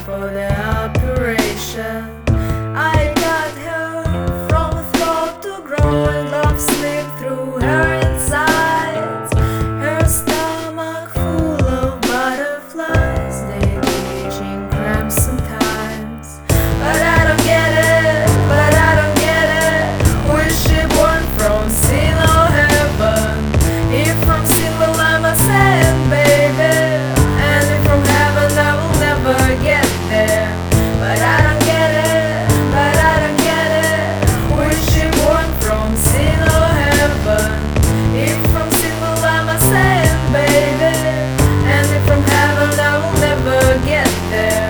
for the operation. I got her from throat to groin, love slipped through her insides. Her stomach full of butterflies, they itching cramps sometimes. But I don't get it, but I don't get it. Was she born from sin or heaven? If from sin, well, I'm a sin, baby. And if from heaven, I will never get there. But I don't get it, but I don't get it. Was she born from sin or heaven? If from sin, well, I'm a sin, baby. And if from heaven, I will never get there.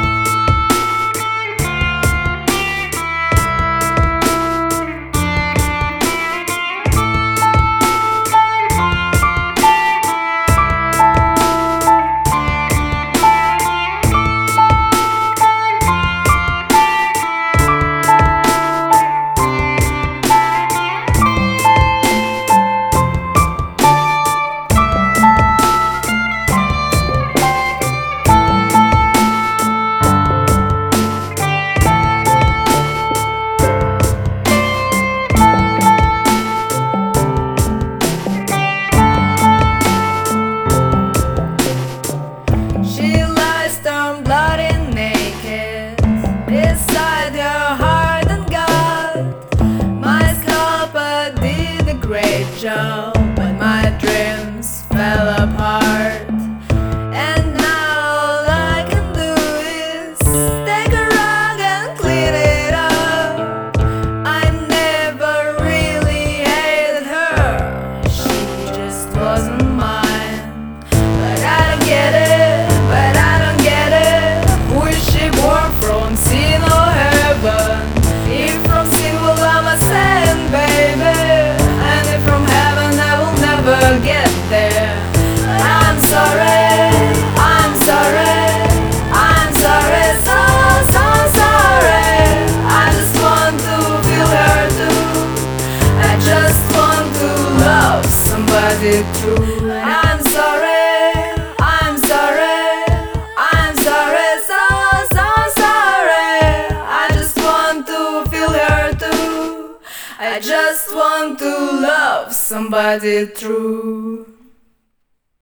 She lies down bloody naked beside her heart and God. My scalper did a great job, but my dreams fell apart. And now all I can do is take a rug and clean it up. I never really hated her, she just wasn't mine. But I don't get it, but I don't get it. Was she born from sin or heaven? If from sin, well, I'm a sin, baby. And if from heaven, I will never get there. I'm sorry, I'm sorry, I'm sorry, so, so sorry. I just want to feel her too. I just want to love somebody true. I'm sorry, I'm sorry, I'm sorry, so, so sorry. I just want to feel her too. I just want to love somebody true.